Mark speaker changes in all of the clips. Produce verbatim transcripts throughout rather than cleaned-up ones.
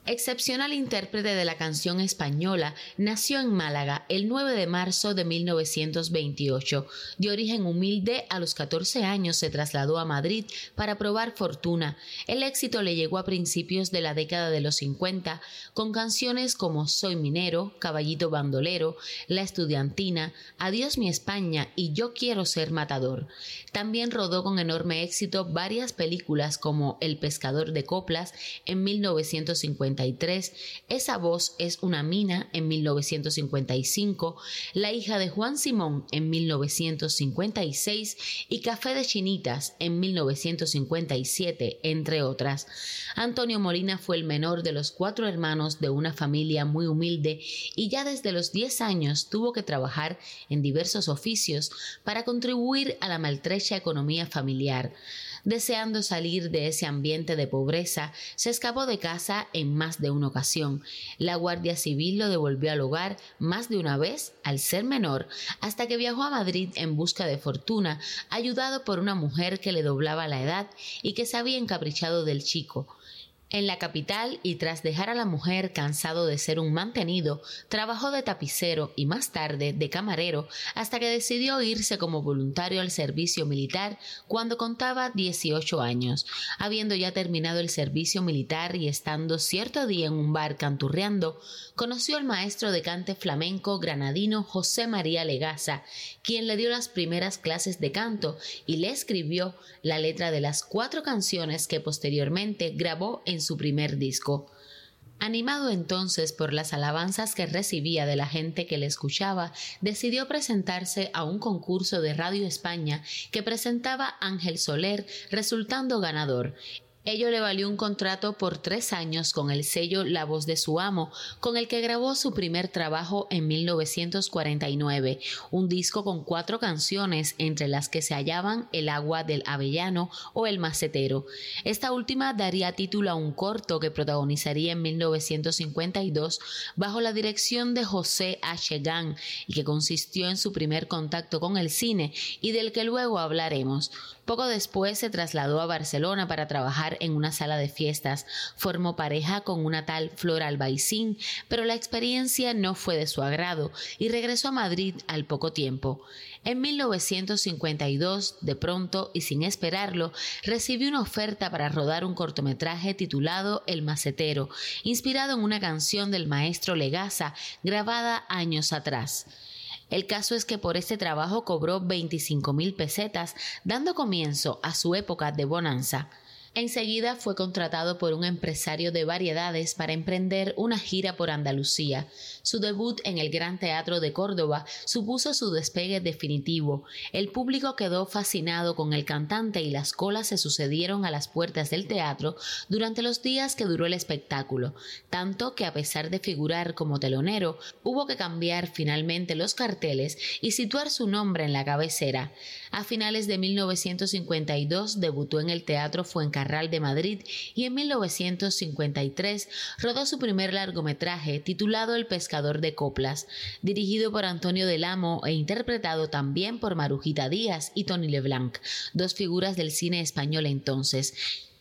Speaker 1: Excepcional intérprete de la canción española, nació en Málaga el nueve de marzo de mil novecientos veintiocho. De origen humilde, a los catorce años se trasladó a Madrid para probar fortuna. El éxito le llegó a principios de la década de los cincuenta, con canciones como Soy minero, Caballito bandolero, La estudiantina, Adiós mi España y Yo quiero ser matador. También rodó con enorme éxito varias películas como El pescador de coplas en mil novecientos cincuenta y tres, Esa voz es una mina en mil novecientos cincuenta y cinco, La hija de Juan Simón en mil novecientos cincuenta y seis y Café de chinitas en mil novecientos cincuenta y siete, entre otras. Antonio Molina fue el menor de los cuatro hermanos de una familia muy humilde y ya desde los diez años tuvo que trabajar en diversos oficios para contribuir a la maltrecha economía familiar. Deseando salir de ese ambiente de pobreza, se escapó de casa en más de una ocasión. La Guardia Civil lo devolvió al hogar más de una vez al ser menor, hasta que viajó a Madrid en busca de fortuna, ayudado por una mujer que le doblaba la edad y que se había encaprichado del chico. En la capital, y tras dejar a la mujer cansado de ser un mantenido, trabajó de tapicero y más tarde de camarero hasta que decidió irse como voluntario al servicio militar cuando contaba dieciocho años. Habiendo ya terminado el servicio militar y estando cierto día en un bar canturreando, conoció al maestro de cante flamenco granadino José María Legaza, quien le dio las primeras clases de canto y le escribió la letra de las cuatro canciones que posteriormente grabó en su primer disco. Animado entonces por las alabanzas que recibía de la gente que le escuchaba, decidió presentarse a un concurso de Radio España que presentaba Ángel Soler, resultando ganador. Ello le valió un contrato por tres años con el sello La Voz de su Amo, con el que grabó su primer trabajo en mil novecientos cuarenta y nueve, un disco con cuatro canciones entre las que se hallaban El agua del Avellano o El macetero. Esta última daría título a un corto que protagonizaría en mil novecientos cincuenta y dos bajo la dirección de José H. Gán y que consistió en su primer contacto con el cine y del que luego hablaremos. Poco después se trasladó a Barcelona para trabajar en una sala de fiestas. Formó pareja con una tal Flor Albaicín, pero la experiencia no fue de su agrado y regresó a Madrid al poco tiempo. En mil novecientos cincuenta y dos, de pronto y sin esperarlo, recibió una oferta para rodar un cortometraje titulado El macetero, inspirado en una canción del maestro Legaza grabada años atrás. El caso es que por este trabajo cobró veinticinco mil pesetas, dando comienzo a su época de bonanza. Enseguida fue contratado por un empresario de variedades para emprender una gira por Andalucía. Su debut en el Gran Teatro de Córdoba supuso su despegue definitivo. El público quedó fascinado con el cantante y las colas se sucedieron a las puertas del teatro durante los días que duró el espectáculo, tanto que a pesar de figurar como telonero, hubo que cambiar finalmente los carteles y situar su nombre en la cabecera. A finales de mil novecientos cincuenta y dos debutó en el Teatro Fuencarral de Madrid y en mil novecientos cincuenta y tres rodó su primer largometraje titulado El pescador de coplas, dirigido por Antonio del Amo e interpretado también por Marujita Díaz y Tony Leblanc, dos figuras del cine español entonces.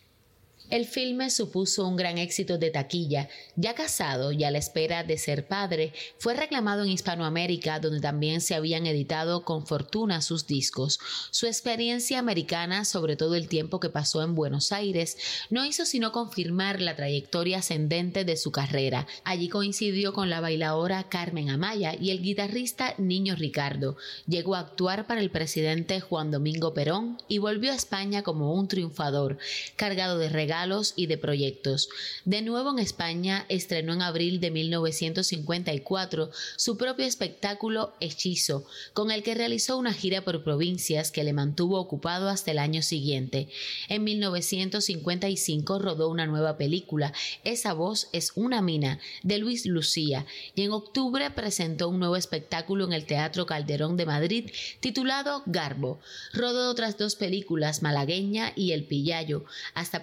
Speaker 1: El filme supuso un gran éxito de taquilla. Ya casado y a la espera de ser padre, fue reclamado en Hispanoamérica, donde también se habían editado con fortuna sus discos. Su experiencia americana, sobre todo el tiempo que pasó en Buenos Aires, no hizo sino confirmar la trayectoria ascendente de su carrera. Allí coincidió con la bailaora Carmen Amaya y el guitarrista Niño Ricardo. Llegó a actuar para el presidente Juan Domingo Perón y volvió a España como un triunfador, cargado de regalos y de proyectos. De nuevo en España, estrenó en abril de mil novecientos cincuenta y cuatro su propio espectáculo Hechizo, con el que realizó una gira por provincias que le mantuvo ocupado hasta el año siguiente. En mil novecientos cincuenta y cinco rodó una nueva película, Esa voz es una mina, de Luis Lucía, y en octubre presentó un nuevo espectáculo en el Teatro Calderón de Madrid titulado Garbo. Rodó otras dos películas, Malagueña y El Pillayo, hasta protagonizar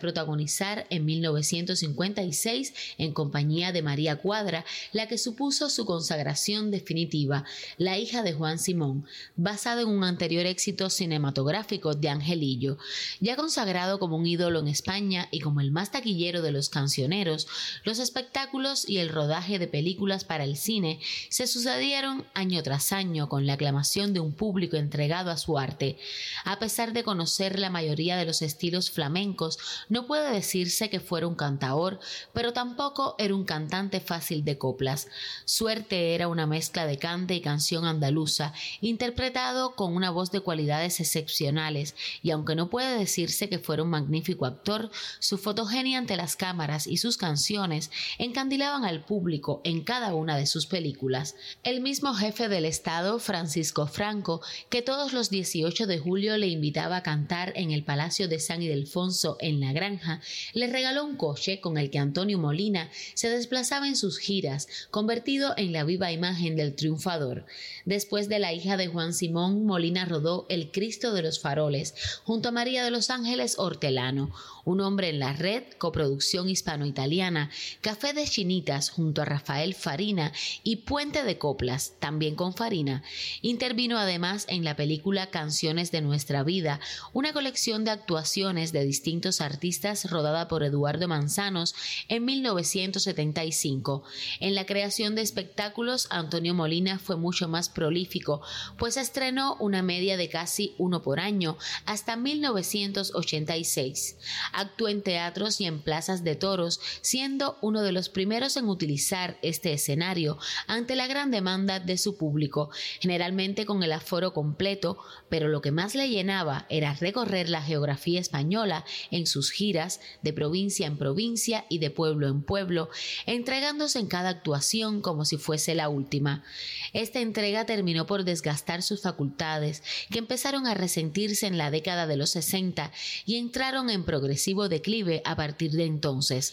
Speaker 1: protagonizar en mil novecientos cincuenta y seis en compañía de María Cuadra, la que supuso su consagración definitiva, La hija de Juan Simón, basado en un anterior éxito cinematográfico de Angelillo. Ya consagrado como un ídolo en España y como el más taquillero de los cancioneros, los espectáculos y el rodaje de películas para el cine se sucedieron año tras año con la aclamación de un público entregado a su arte. A pesar de conocer la mayoría de los estilos flamencos, no puede decirse que fuera un cantaor, pero tampoco era un cantante fácil de coplas. Suerte era una mezcla de cante y canción andaluza, interpretado con una voz de cualidades excepcionales, y aunque no puede decirse que fuera un magnífico actor, su fotogenia ante las cámaras y sus canciones encandilaban al público en cada una de sus películas. El mismo jefe del Estado, Francisco Franco, que todos los dieciocho de julio le invitaba a cantar en el Palacio de San Ildefonso en La Granja, le regaló un coche con el que Antonio Molina se desplazaba en sus giras, convertido en la viva imagen del triunfador. Después de La hija de Juan Simón, Molina rodó El Cristo de los Faroles, junto a María de los Ángeles Hortelano, Un hombre en la red, coproducción hispano-italiana, Café de Chinitas junto a Rafael Farina y Puente de Coplas, también con Farina. Intervino además en la película Canciones de nuestra vida, una colección de actuaciones de distintos artistas rodada por Eduardo Manzanos en mil novecientos setenta y cinco. En la creación de espectáculos, Antonio Molina fue mucho más prolífico, pues estrenó una media de casi uno por año hasta mil novecientos ochenta y seis. Actuó en teatros y en plazas de toros, siendo uno de los primeros en utilizar este escenario ante la gran demanda de su público, generalmente con el aforo completo, pero lo que más le llenaba era recorrer la geografía española en sus giras de provincia en provincia y de pueblo en pueblo, entregándose en cada actuación como si fuese la última. Esta entrega terminó por desgastar sus facultades, que empezaron a resentirse en la década de los sesenta y entraron en progresivo declive a partir de entonces.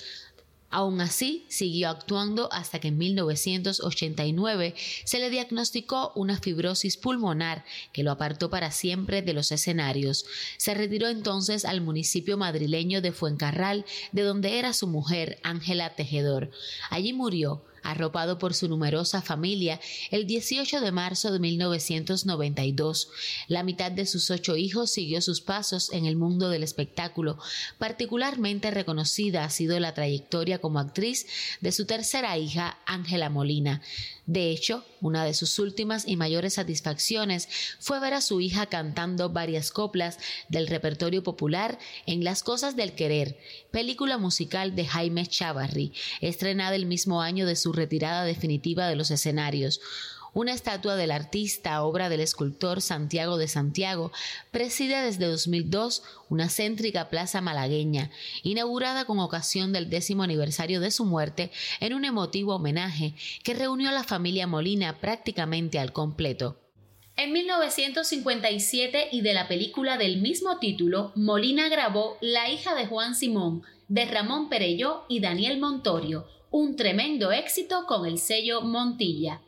Speaker 1: Aún así, siguió actuando hasta que en mil novecientos ochenta y nueve se le diagnosticó una fibrosis pulmonar que lo apartó para siempre de los escenarios. Se retiró entonces al municipio madrileño de Fuencarral, de donde era su mujer, Ángela Tejedor. Allí murió, arropado por su numerosa familia, el dieciocho de marzo de mil novecientos noventa y dos. La mitad de sus ocho hijos siguió sus pasos en el mundo del espectáculo. Particularmente reconocida ha sido la trayectoria como actriz de su tercera hija, Ángela Molina. De hecho, una de sus últimas y mayores satisfacciones fue ver a su hija cantando varias coplas del repertorio popular en Las cosas del querer, película musical de Jaime Chávarri, estrenada el mismo año de su retirada definitiva de los escenarios. Una estatua del artista, obra del escultor Santiago de Santiago, preside desde dos mil dos una céntrica plaza malagueña, inaugurada con ocasión del décimo aniversario de su muerte en un emotivo homenaje que reunió a la familia Molina prácticamente al completo. En mil novecientos cincuenta y siete, y de la película del mismo título, Molina grabó La hija de Juan Simón, de Ramón Perelló y Daniel Montorio, un tremendo éxito con el sello Montilla.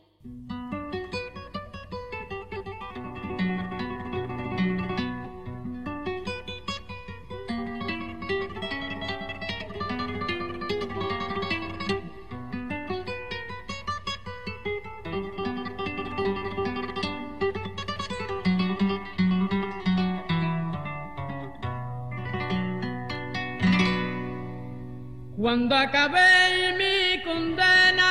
Speaker 2: Cuando acabé mi condena,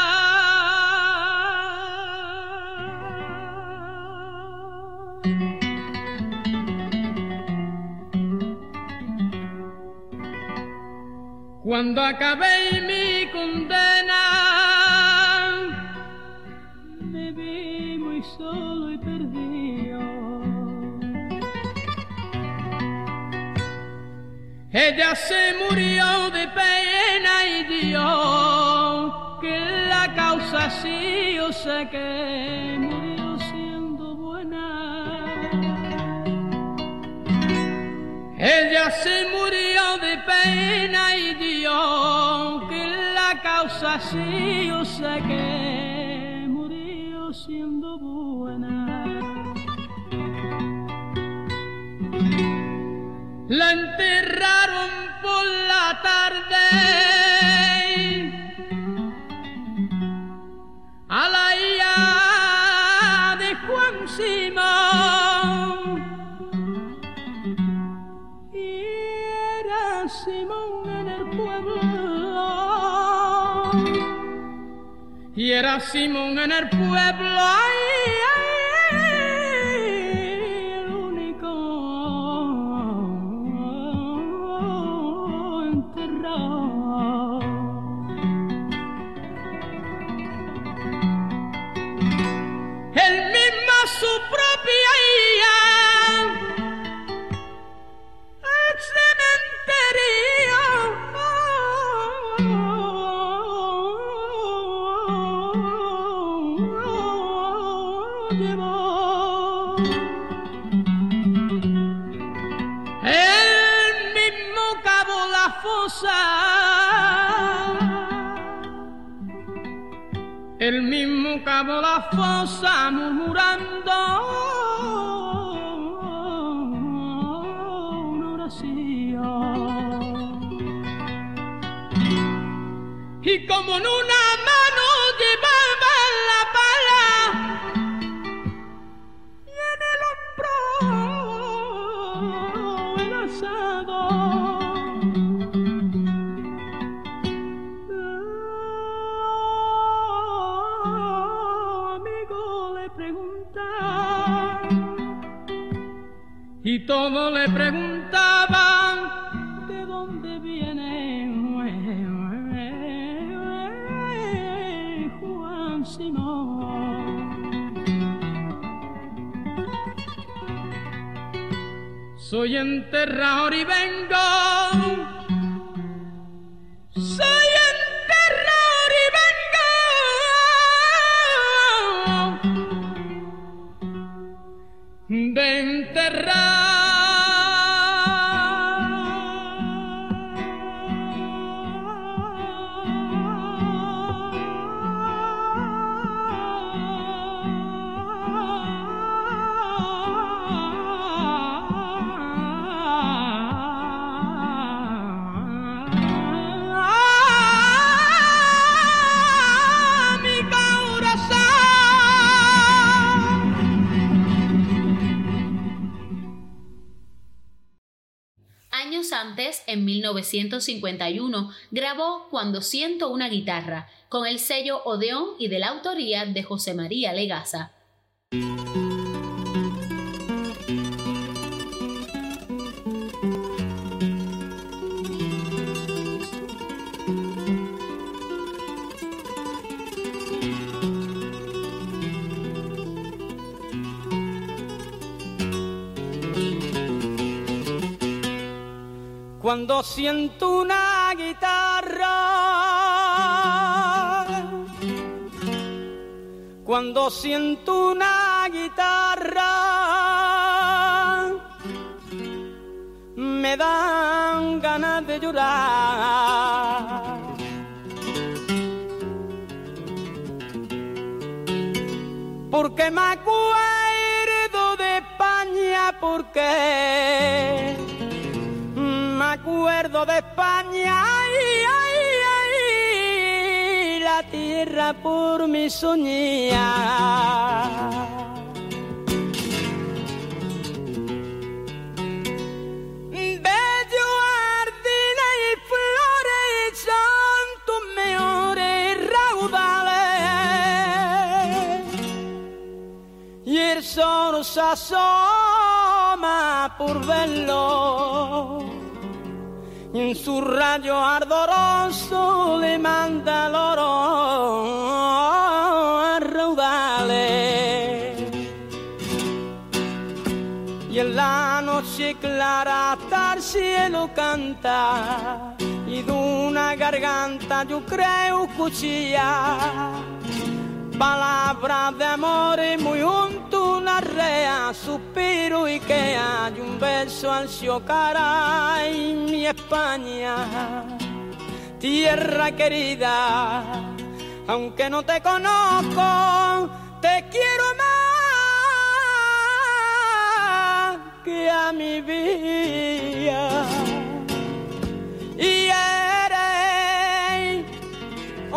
Speaker 2: cuando acabé mi condena, me vi muy solo y perdido. Ella se murió de pena y Dios que la causa sí, yo sé que murió siendo buena. Ella se murió de pena y Dios que la causa sí, yo sé que murió siendo buena. La enterraron por la tarde a la isla de Juan Simón, y era Simón en el pueblo, y era Simón en el pueblo, ay, su propia hija, el cementerio llevó. El mismo cavó la fosa, el mismo cavó la fosa murmurando una oración, y como en una mano llevaba la pala y en el hombro el asador. Y todos le preguntaban de dónde viene Juan Simón. Soy enterrador y vengo, soy enterrador y vengo de enterrar.
Speaker 1: Antes, en mil novecientos cincuenta y uno, grabó Cuando siento una guitarra, con el sello Odeón y de la autoría de José María Legaza.
Speaker 2: Cuando siento una guitarra, cuando siento una guitarra, me dan ganas de llorar. Porque me acuerdo de España, porque me acuerdo de España, ay, ay, ay, la tierra por mi soñar. Bello jardines y flores son tus mejores raudales, y el sol se asoma por verlo, y en su rayo ardoroso le manda el oro a raudales. Y en la noche clara hasta el cielo canta, y de una garganta yo creo cuchilla, palabras de amor y muy junto una rea, suspiro y que hay un beso al caray, mi España, tierra querida, aunque no te conozco, te quiero más que a mi vida, y eres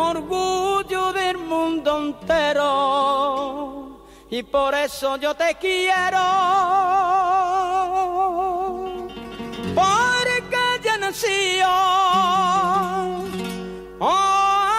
Speaker 2: orgullo del mundo entero y por eso yo te quiero, porque ya nació. Oh,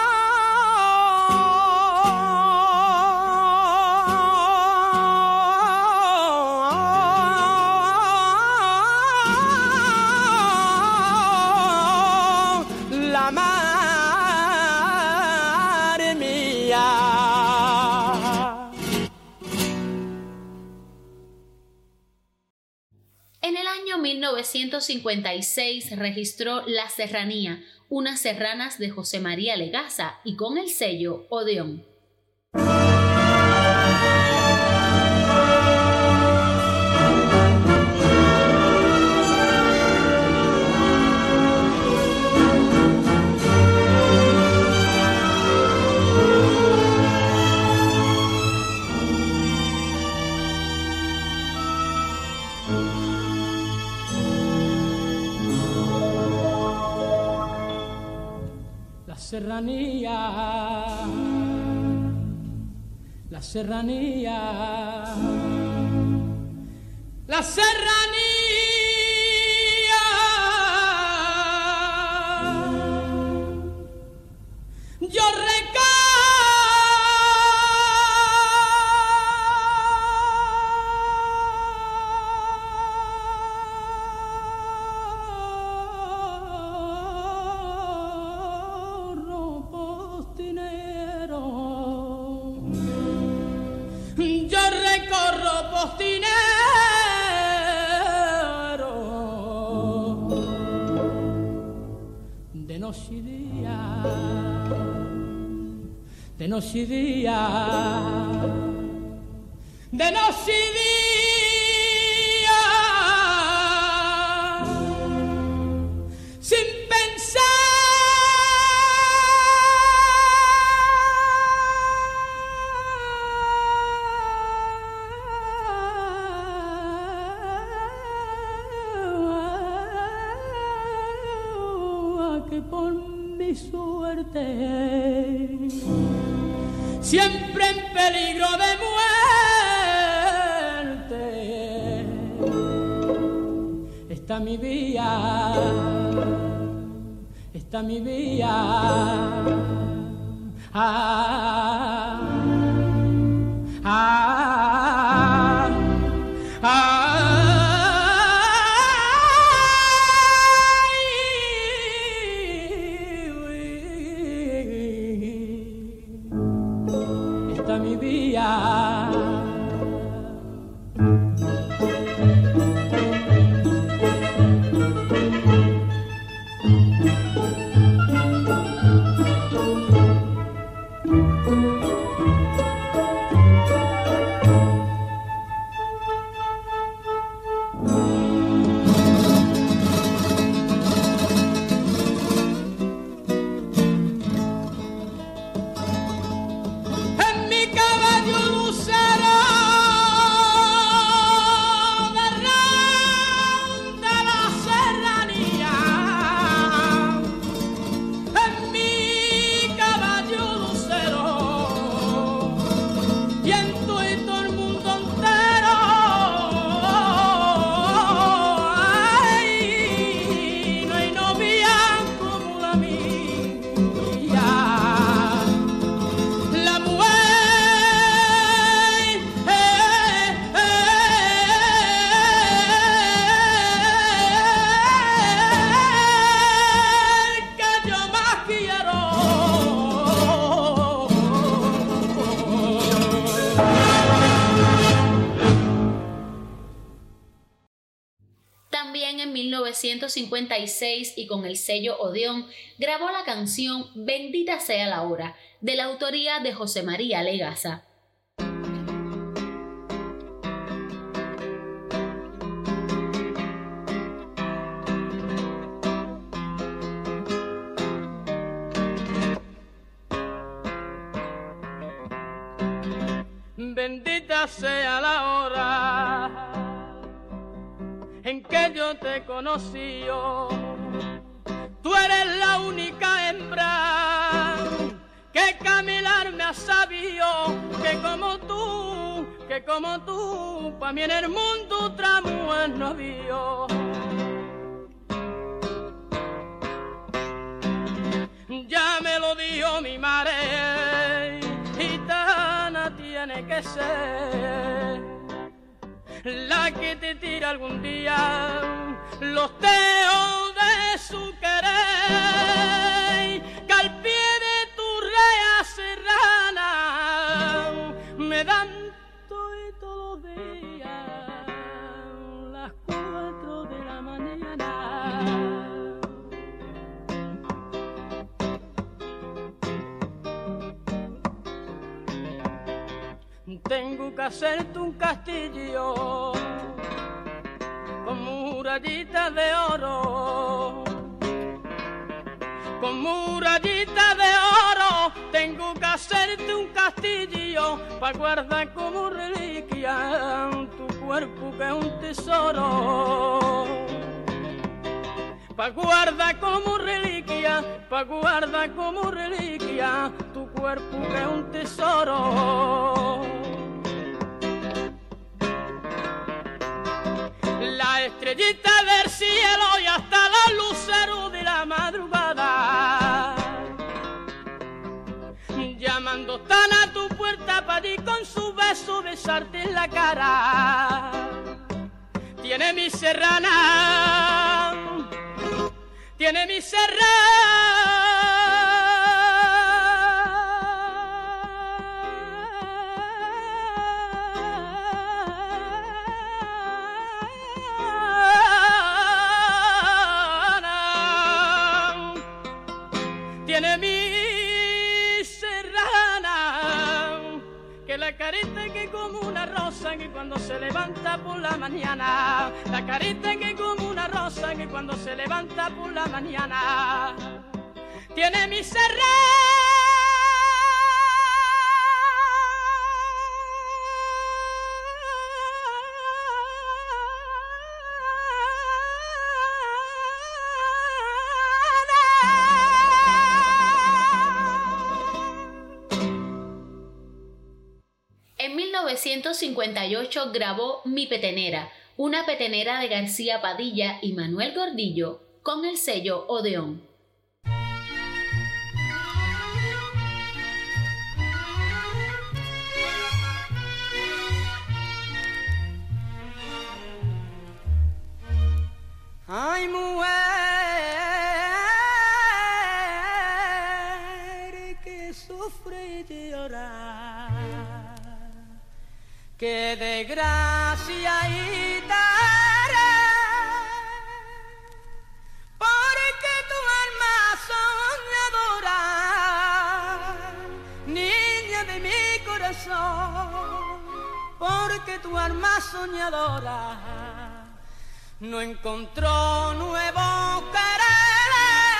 Speaker 1: mil novecientos cincuenta y seis registró La Serranía, unas serranas de José María Legaza y con el sello Odeón.
Speaker 2: Serranía, la serranía, la serranía, yo de noche y día, de noche y día, sin pensar. Que por mi suerte siempre en peligro de muerte está mi vía, está mi vía. Ah, ah, ah. Mi vía.
Speaker 1: En mil novecientos cincuenta y seis y con el sello Odeón grabó la canción Bendita sea la hora, de la autoría de José María Legaza.
Speaker 2: Bendita sea la hora en que yo te conocí, yo. Tú eres la única hembra hubiera sabido que como tú, que como tú, pa' mí en el mundo otra mujer no vio. Ya me lo dijo mi madre, gitana tiene que ser la que te tira algún día los teos de su querer, que al pie de tu rea serrana me dan todo todos los días las cuatro de la mañana. Tengo que hacerte un castillo con murallitas de oro, con murallitas de oro. Tengo que hacerte un castillo para guardar como reliquia tu cuerpo que es un tesoro. Pa' guardar como reliquia, pa' guardar como reliquia tu cuerpo que es un tesoro. La estrellita del cielo y hasta los luceros de la madrugada, llamando tan a tu puerta para ir con su beso besarte en la cara. Tiene mi serrana, tiene mi serrana, tiene mi serrana, que la carita que como una rosa que cuando se levanta por la mañana, la carita que como una rosa que cuando se levanta por la mañana, tiene mi serrana.
Speaker 1: En mil novecientos cincuenta y ocho grabó Mi Petenera, una petenera de García Padilla y Manuel Gordillo, con el sello Odeón.
Speaker 2: Ay, mujer, que sufre y llora, qué desgracia y tara, porque tu alma soñadora, niña de mi corazón, porque tu alma soñadora no encontró nuevo querer,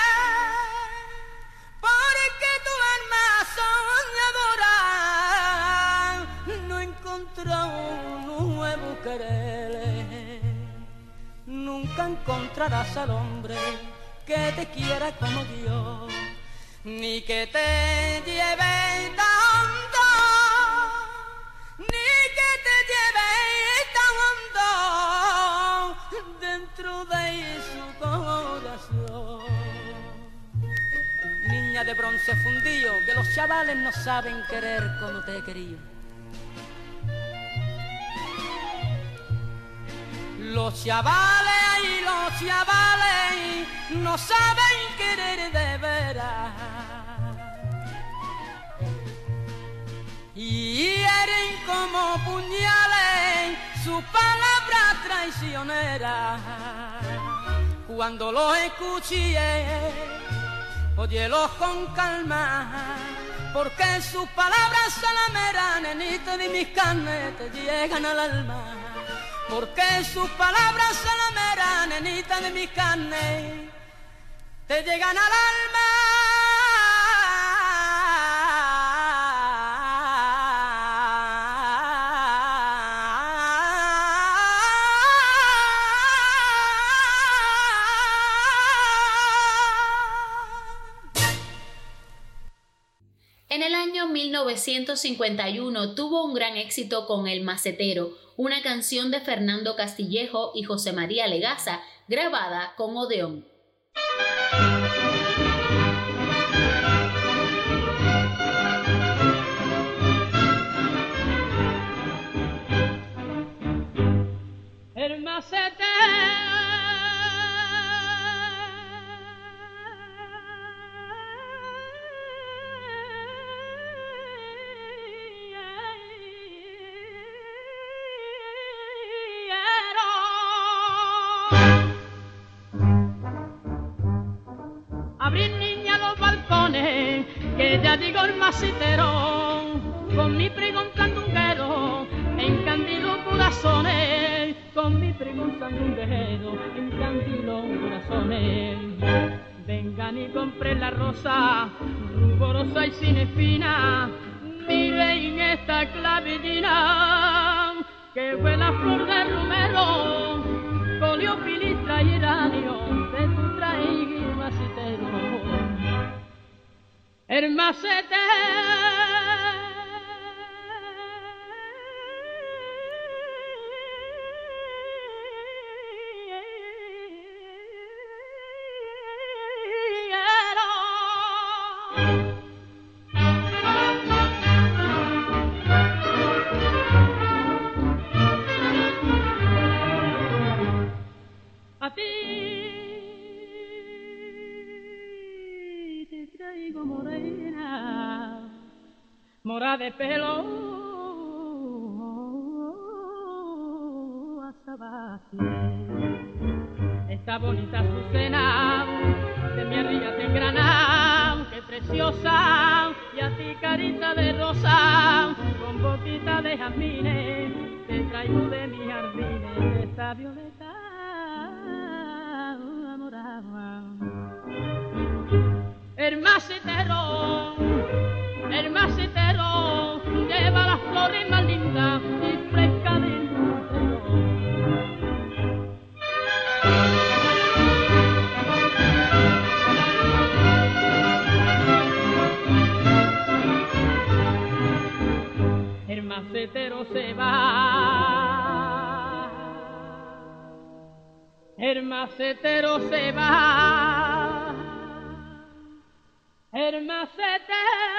Speaker 2: porque tu alma soñadora no encontró un nuevo querer. Nunca encontrarás al hombre que te quiera como yo, ni que te lleve tan hondo, ni que te lleve tan hondo dentro de su corazón. Niña de bronce fundido, que los chavales no saben querer como te he querido. Los chavales y los chavales no saben querer de veras, y hieren como puñales sus palabras traicioneras. Cuando los escuché, óyelos con calma, porque sus palabras salameras, nenita de mis carnes, te llegan al alma. Porque sus palabras salameras, nenita de mis carnes, te llegan al alma.
Speaker 1: En el año mil novecientos cincuenta y uno tuvo un gran éxito con El Macetero, una canción de Fernando Castillejo y José María Legaza, grabada con Odeón.
Speaker 2: El macetero abrir niña los balcones, que ya llegó el macetero, con mi pregón candunguero, encandiló corazones, con mi pregón candunguero, encandiló corazones. Vengan y compren la rosa, ruborosa y sin espina, miren esta clavellina, que fue la flor de romero, coleopilistra y geranio, de tu traí macetero. El macetero a ti te traigo morena, mora de pelo azabache. Esta bonita Azucena de mi arriba te engrana, qué preciosa, y a ti carita de rosa, con boquita de jazmines, te traigo de mi jardín esta violeta. El macetero, el macetero, lleva las flores más lindas y frescas del macetero. El macetero se va, el macetero se va, el macetero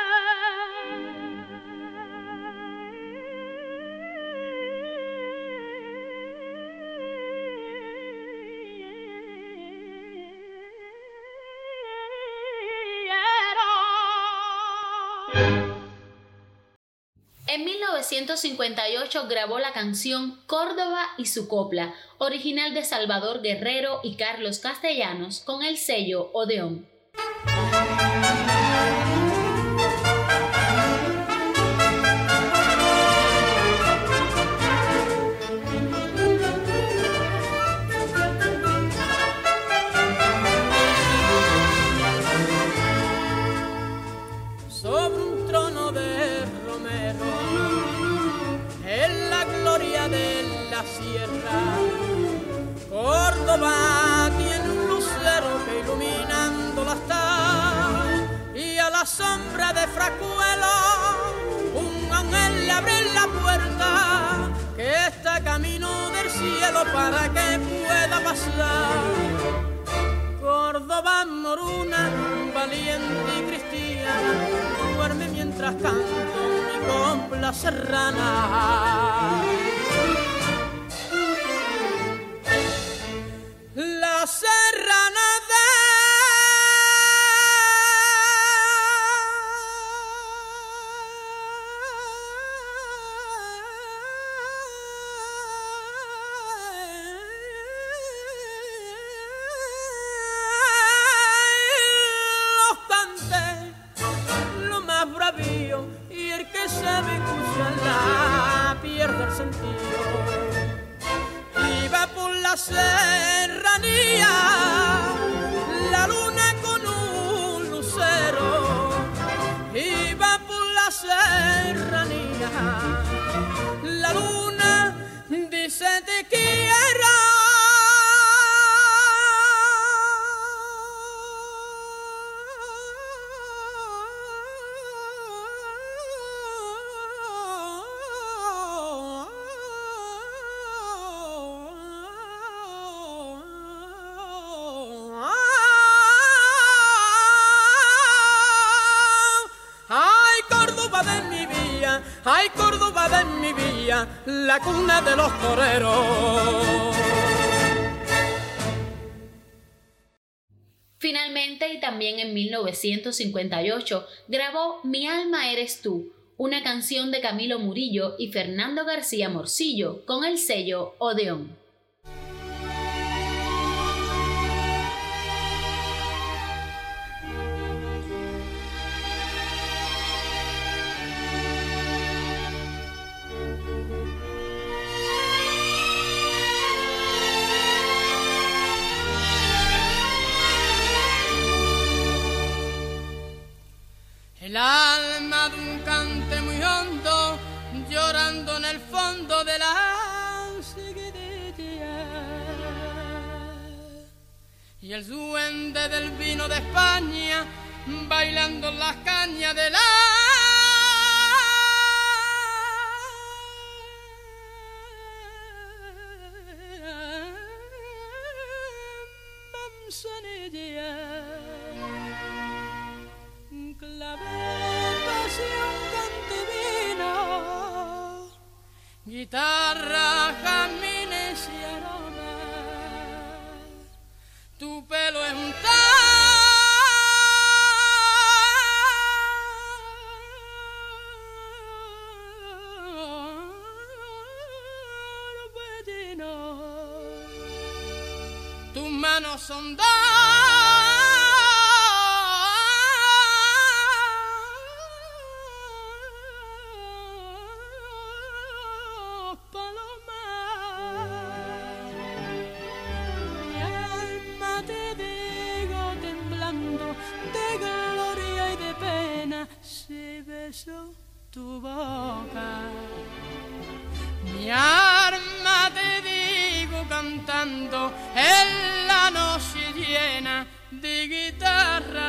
Speaker 1: En mil novecientos cincuenta y ocho grabó la canción Córdoba y su copla, original de Salvador Guerrero y Carlos Castellanos, con el sello Odeón.
Speaker 2: Sobre un trono de romero, en la gloria de la sierra, Córdoba tiene un lucero que iluminándola está, y a la sombra de Fracuelo un ángel le abre la puerta, que está camino del cielo para que pueda pasar. Córdoba moruna, valiente y cristiana, duerme mientras canto mi copla serrana. La serrana y el que sabe escucharla pierde el sentido. Iba por la serranía la luna con un lucero, iba por la serranía la luna dice te quiero. ay Córdoba de mi villa, la cuna de los toreros.
Speaker 1: Finalmente, y también en mil novecientos cincuenta y ocho, grabó Mi alma eres tú, una canción de Camilo Murillo y Fernando García Morcillo, con el sello Odeón.
Speaker 2: El alma de un cante muy hondo, llorando en el fondo de la seguidilla. Y el duende del vino de España, bailando en las cañas de la manzanilla. Clavetas y un cante vino, guitarra, jazmines y aromas, tu pelo es un torbellino, tus manos son dos tu boca. Mi alma te digo cantando en la noche llena de guitarra